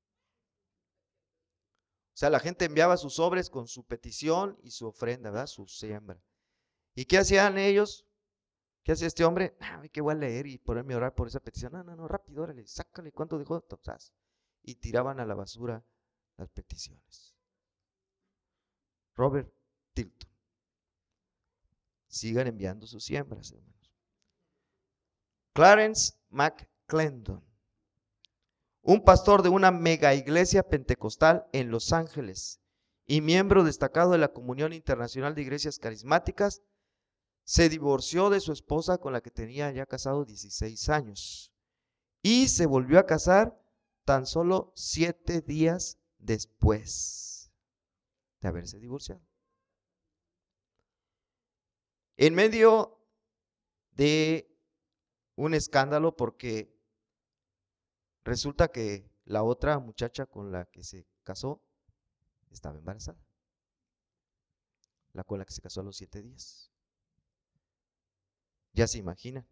O sea, la gente enviaba sus sobres con su petición y su ofrenda, ¿verdad? Su siembra. ¿Y qué hacían ellos? ¿Qué hacía este hombre? ¿Qué voy a leer y ponerme a orar por esa petición? No, rápido, órale, sácale, ¿cuánto dejó? Y tiraban a la basura las peticiones. Robert Tilton. Sigan enviando sus siembras, hermanos. Clarence McClendon, un pastor de una mega iglesia pentecostal en Los Ángeles y miembro destacado de la Comunión Internacional de Iglesias Carismáticas, se divorció de su esposa con la que tenía ya casado 16 años y se volvió a casar tan solo 7 días después de haberse divorciado. En medio de un escándalo porque resulta que la otra muchacha con la que se casó estaba embarazada, la con la que se casó a los 7 días. Ya se imaginan.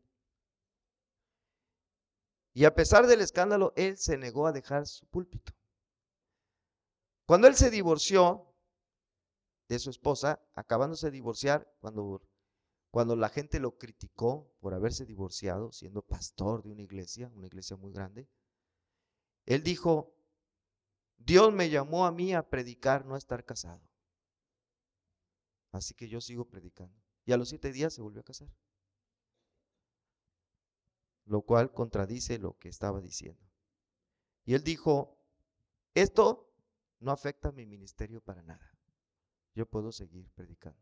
Y a pesar del escándalo, él se negó a dejar su púlpito. Cuando él se divorció de su esposa, acabándose de divorciar, cuando la gente lo criticó por haberse divorciado, siendo pastor de una iglesia muy grande, él dijo: Dios me llamó a mí a predicar, no a estar casado. Así que yo sigo predicando. Y a los 7 días se volvió a casar, lo cual contradice lo que estaba diciendo. Y él dijo: esto no afecta a mi ministerio para nada. Yo puedo seguir predicando.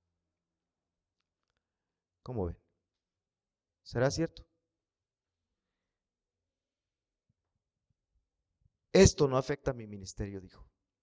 ¿Cómo ven? ¿Será cierto? Esto no afecta a mi ministerio, dijo.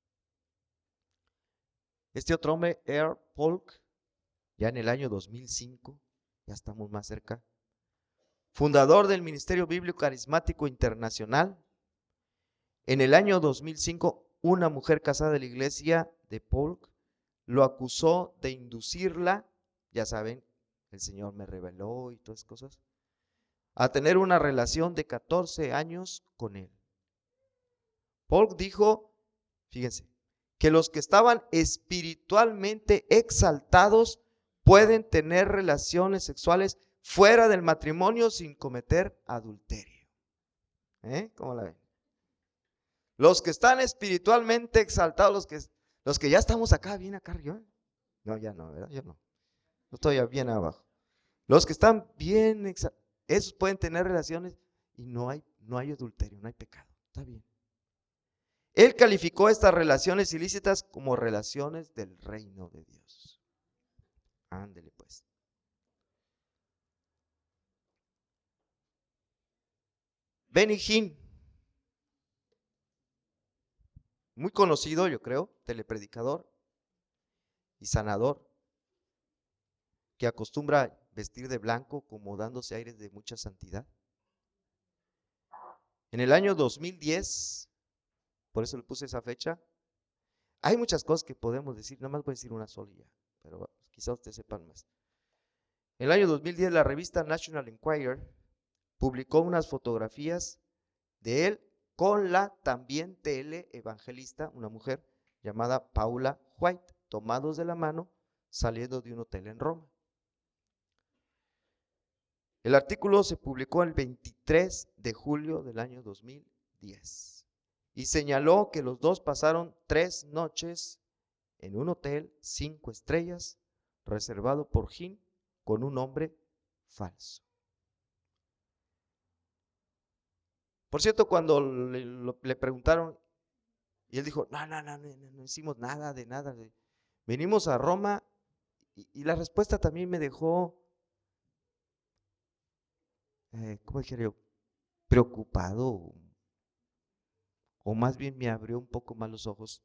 Este otro hombre, Earl Polk, ya en el año 2005, ya estamos más cerca, fundador del Ministerio Bíblico Carismático Internacional. En el año 2005, una mujer casada de la iglesia de Polk lo acusó de inducirla, ya saben, el Señor me reveló y todas esas cosas, a tener una relación de 14 años con él. Polk dijo, fíjense, que los que estaban espiritualmente exaltados pueden tener relaciones sexuales fuera del matrimonio sin cometer adulterio. ¿Cómo la ven? Los que están espiritualmente exaltados, los que ya estamos acá, bien acá arriba. No, ya no, ¿verdad? Yo no. No estoy bien abajo. Los que están bien exaltados, esos pueden tener relaciones y no hay adulterio, no hay pecado. Está bien. Él calificó estas relaciones ilícitas como relaciones del reino de Dios. Ándele pues. Benny Hinn, muy conocido, yo creo, telepredicador y sanador, que acostumbra vestir de blanco como dándose aires de mucha santidad. En el año 2010, por eso le puse esa fecha, hay muchas cosas que podemos decir, nada más voy a decir una sola ya, pero quizás ustedes sepan más. En el año 2010, la revista National Enquirer publicó unas fotografías de él con la también teleevangelista, una mujer llamada Paula White, tomados de la mano saliendo de un hotel en Roma. El artículo se publicó el 23 de julio del año 2010 y señaló que los dos pasaron 3 noches en un hotel 5 estrellas reservado por Jin con un nombre falso. Por cierto, cuando le preguntaron, y él dijo, no hicimos nada de nada. Venimos a Roma, y la respuesta también me dejó, ¿cómo dijera yo? Preocupado, o más bien me abrió un poco más los ojos.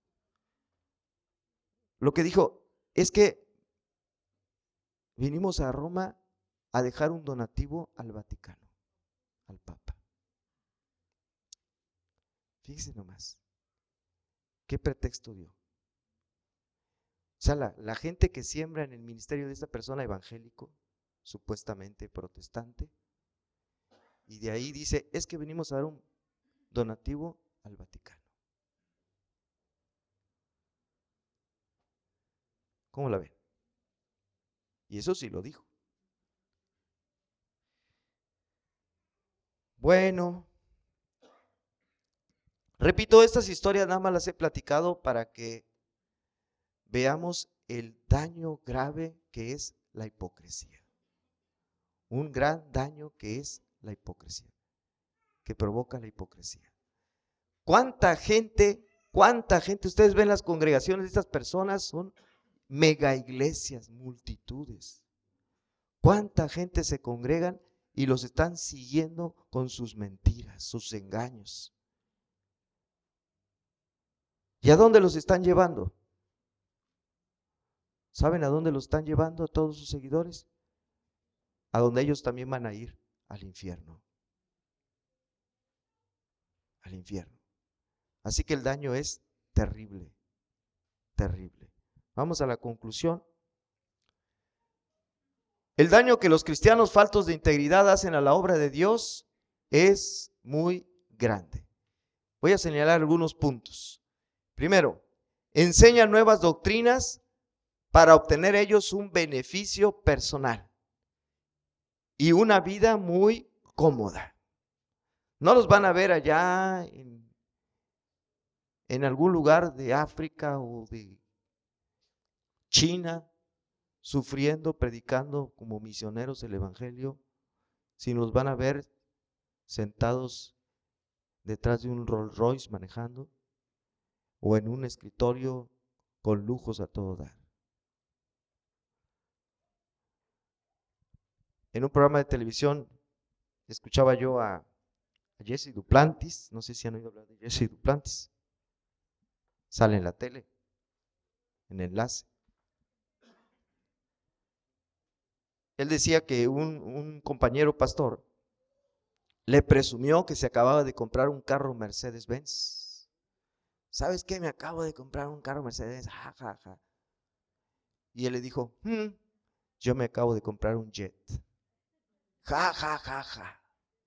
Lo que dijo es que vinimos a Roma a dejar un donativo al Vaticano, al Papa. Fíjese nomás, ¿qué pretexto dio? O sea, la gente que siembra en el ministerio de esta persona evangélico, supuestamente protestante, y de ahí dice, es que venimos a dar un donativo al Vaticano. ¿Cómo la ven? Y eso sí lo dijo. Bueno, repito, estas historias nada más las he platicado para que veamos el daño grave que es la hipocresía. Un gran daño que es la hipocresía, que provoca la hipocresía. ¿Cuánta gente, ustedes ven las congregaciones de estas personas, son mega iglesias, multitudes? ¿Cuánta gente se congregan y los están siguiendo con sus mentiras, sus engaños? ¿Y a dónde los están llevando? ¿Saben a dónde los están llevando a todos sus seguidores? A donde ellos también van a ir, al infierno. Al infierno. Así que el daño es terrible, terrible. Vamos a la conclusión. El daño que los cristianos faltos de integridad hacen a la obra de Dios es muy grande. Voy a señalar algunos puntos. Primero, enseñan nuevas doctrinas para obtener ellos un beneficio personal y una vida muy cómoda. No los van a ver allá en algún lugar de África o de China, sufriendo, predicando como misioneros el evangelio, sino los van a ver sentados detrás de un Rolls Royce manejando o en un escritorio con lujos a todo dar. En un programa de televisión escuchaba yo a Jesse Duplantis, no sé si han oído hablar de Jesse Duplantis, sale en la tele, en enlace. Él decía que un compañero pastor le presumió que se acababa de comprar un carro Mercedes-Benz. ¿Sabes qué? Me acabo de comprar un carro Mercedes. Ja, ja, ja. Y él le dijo, yo me acabo de comprar un jet. Ja, ja, ja, ja.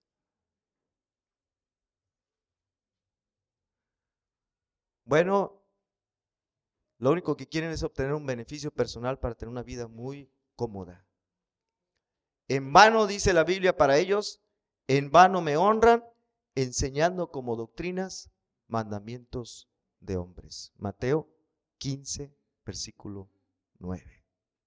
Bueno, lo único que quieren es obtener un beneficio personal para tener una vida muy cómoda. En vano, dice la Biblia para ellos, en vano me honran, enseñando como doctrinas mandamientos de hombres. Mateo 15, versículo 9.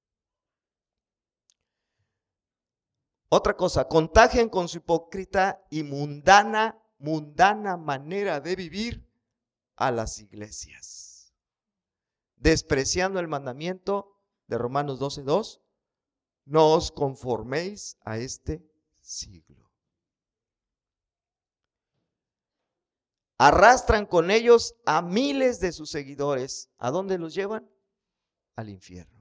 Otra cosa, contagian con su hipócrita y mundana manera de vivir a las iglesias, despreciando el mandamiento de Romanos 12:2, no os conforméis a este siglo. Arrastran con ellos a miles de sus seguidores. ¿A dónde los llevan? Al infierno.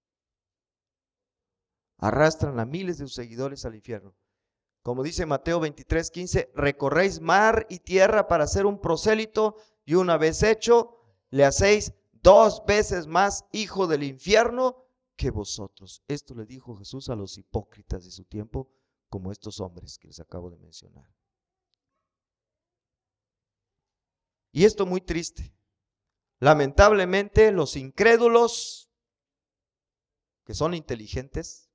Arrastran a miles de sus seguidores al infierno. Como dice Mateo 23:15, recorréis mar y tierra para ser un prosélito, y una vez hecho, le hacéis 2 veces más hijo del infierno que vosotros. Esto le dijo Jesús a los hipócritas de su tiempo, como estos hombres que les acabo de mencionar. Y esto muy triste. Lamentablemente, los incrédulos que son inteligentes.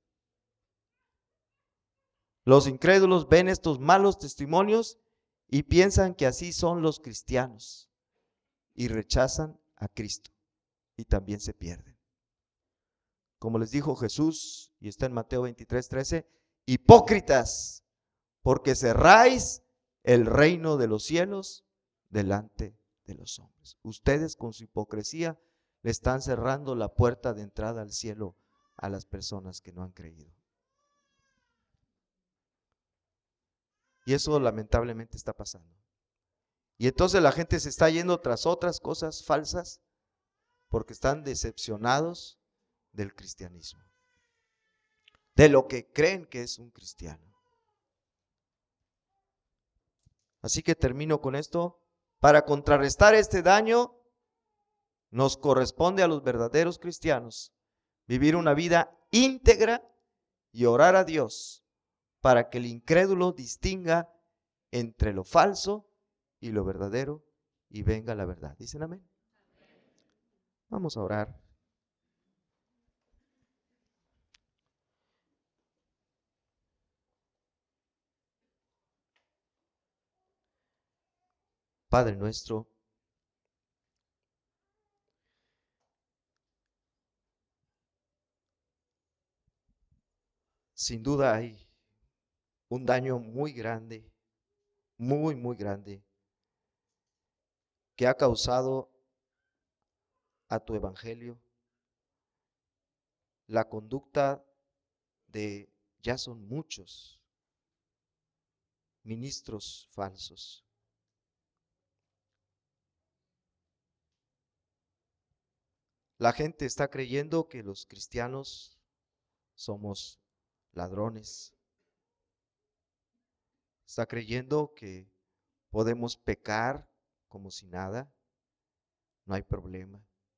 Los incrédulos ven estos malos testimonios y piensan que así son los cristianos y rechazan a Cristo y también se pierden. Como les dijo Jesús, y está en Mateo 23:13, hipócritas, porque cerráis el reino de los cielos delante de los hombres. Ustedes con su hipocresía le están cerrando la puerta de entrada al cielo a las personas que no han creído. Y eso lamentablemente está pasando. Y entonces la gente se está yendo tras otras cosas falsas porque están decepcionados del cristianismo, de lo que creen que es un cristiano. Así que termino con esto. Para contrarrestar este daño, nos corresponde a los verdaderos cristianos vivir una vida íntegra y orar a Dios para que el incrédulo distinga entre lo falso y lo verdadero y venga la verdad. ¿Dicen amén? Vamos a orar. Padre nuestro, sin duda hay un daño muy grande, muy grande, que ha causado a tu evangelio la conducta de, ya son muchos ministros falsos. La gente está creyendo que los cristianos somos ladrones. Está creyendo que podemos pecar como si nada, no hay problema.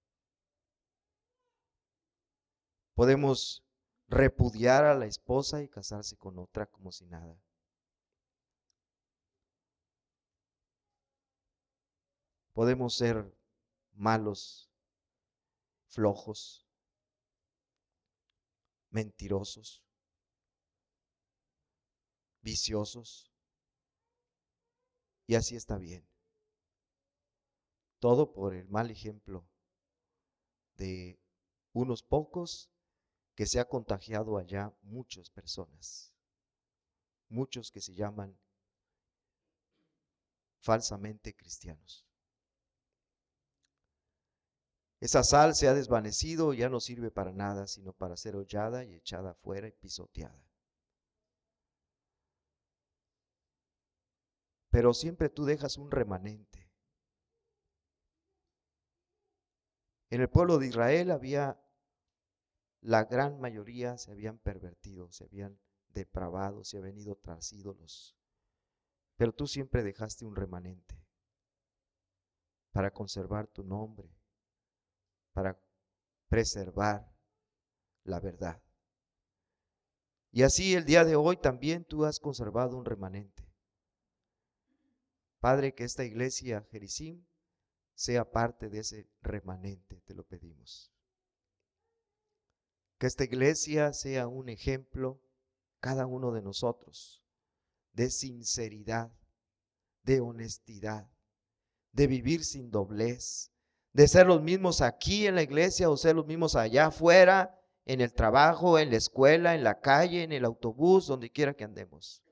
Podemos repudiar a la esposa y casarse con otra como si nada. Podemos ser malos, flojos, mentirosos, viciosos, y así está bien. Todo por el mal ejemplo de unos pocos que se ha contagiado allá muchas personas, muchos que se llaman falsamente cristianos. Esa sal se ha desvanecido y ya no sirve para nada, sino para ser hollada y echada afuera y pisoteada. Pero siempre tú dejas un remanente. En el pueblo de Israel había, la gran mayoría se habían pervertido, se habían depravado, se habían ido tras ídolos. Pero tú siempre dejaste un remanente para conservar tu nombre, para preservar la verdad. Y así el día de hoy también tú has conservado un remanente. Padre, que esta iglesia Jericim sea parte de ese remanente, te lo pedimos. Que esta iglesia sea un ejemplo, cada uno de nosotros, de sinceridad, de honestidad, de vivir sin doblez, de ser los mismos aquí en la iglesia o ser los mismos allá afuera, en el trabajo, en la escuela, en la calle, en el autobús, donde quiera que andemos.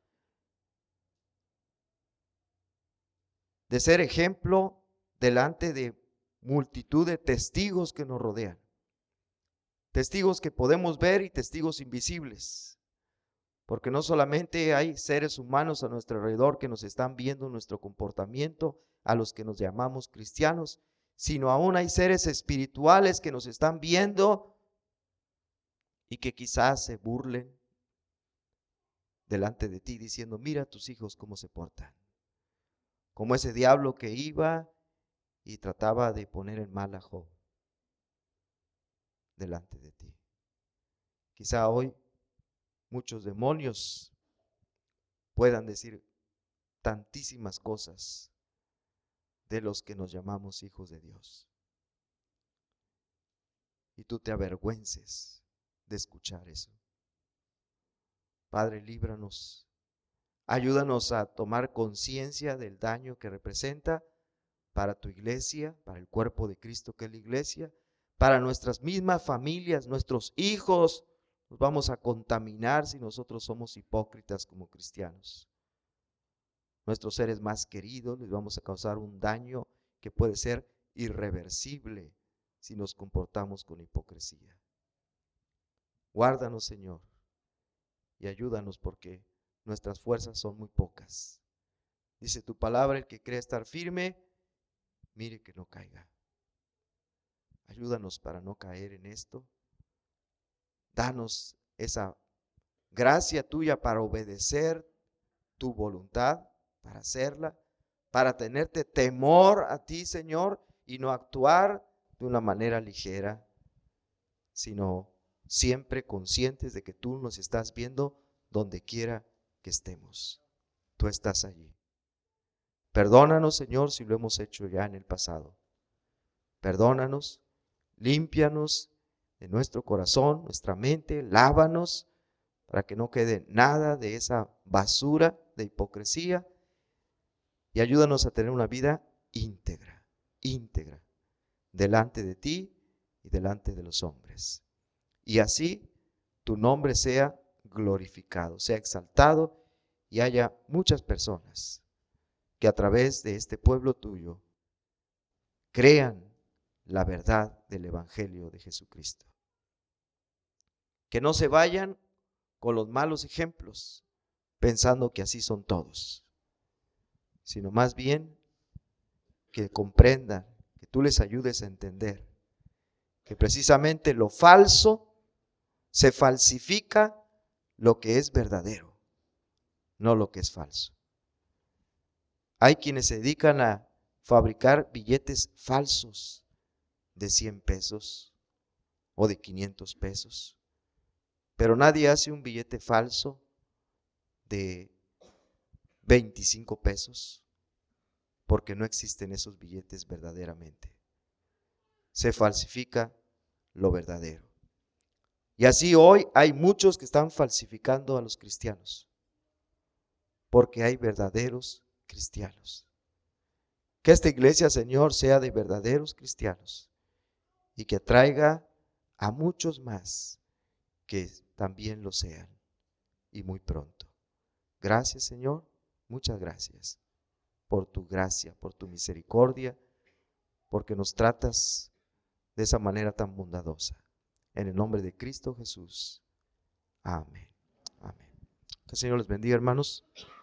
De ser ejemplo delante de multitud de testigos que nos rodean. Testigos que podemos ver y testigos invisibles. Porque no solamente hay seres humanos a nuestro alrededor que nos están viendo nuestro comportamiento, a los que nos llamamos cristianos, sino aún hay seres espirituales que nos están viendo y que quizás se burlen delante de ti diciendo, mira a tus hijos cómo se portan. Como ese diablo que iba y trataba de poner en mal a Job delante de ti. Quizá hoy muchos demonios puedan decir tantísimas cosas de los que nos llamamos hijos de Dios. Y tú te avergüences de escuchar eso. Padre, líbranos. Ayúdanos a tomar conciencia del daño que representa para tu iglesia, para el cuerpo de Cristo que es la iglesia, para nuestras mismas familias, nuestros hijos. Nos vamos a contaminar si nosotros somos hipócritas como cristianos. Nuestros seres más queridos les vamos a causar un daño que puede ser irreversible si nos comportamos con hipocresía. Guárdanos, Señor, y ayúdanos porque nuestras fuerzas son muy pocas. Dice tu palabra, el que cree estar firme, mire que no caiga. Ayúdanos para no caer en esto. Danos esa gracia tuya para obedecer tu voluntad, para hacerla, para tenerte temor a ti, Señor, y no actuar de una manera ligera, sino siempre conscientes de que tú nos estás viendo donde quiera que estemos. Tú estás allí. Perdónanos, Señor, si lo hemos hecho ya en el pasado. Perdónanos, límpianos de nuestro corazón, nuestra mente, lávanos para que no quede nada de esa basura de hipocresía y ayúdanos a tener una vida íntegra, íntegra, delante de ti y delante de los hombres. Y así tu nombre sea glorificado, sea exaltado y haya muchas personas que a través de este pueblo tuyo crean la verdad del Evangelio de Jesucristo. Que no se vayan con los malos ejemplos, pensando que así son todos, sino más bien que comprendan, que tú les ayudes a entender que precisamente lo falso se falsifica lo que es verdadero, no lo que es falso. Hay quienes se dedican a fabricar billetes falsos de 100 pesos o de 500 pesos, pero nadie hace un billete falso de 25 pesos porque no existen esos billetes verdaderamente. Se falsifica lo verdadero. Y así hoy hay muchos que están falsificando a los cristianos, porque hay verdaderos cristianos. Que esta iglesia, Señor, sea de verdaderos cristianos y que traiga a muchos más que también lo sean y muy pronto. Gracias, Señor, muchas gracias por tu gracia, por tu misericordia, porque nos tratas de esa manera tan bondadosa. En el nombre de Cristo Jesús. Amén. Amén. Que el Señor les bendiga, hermanos.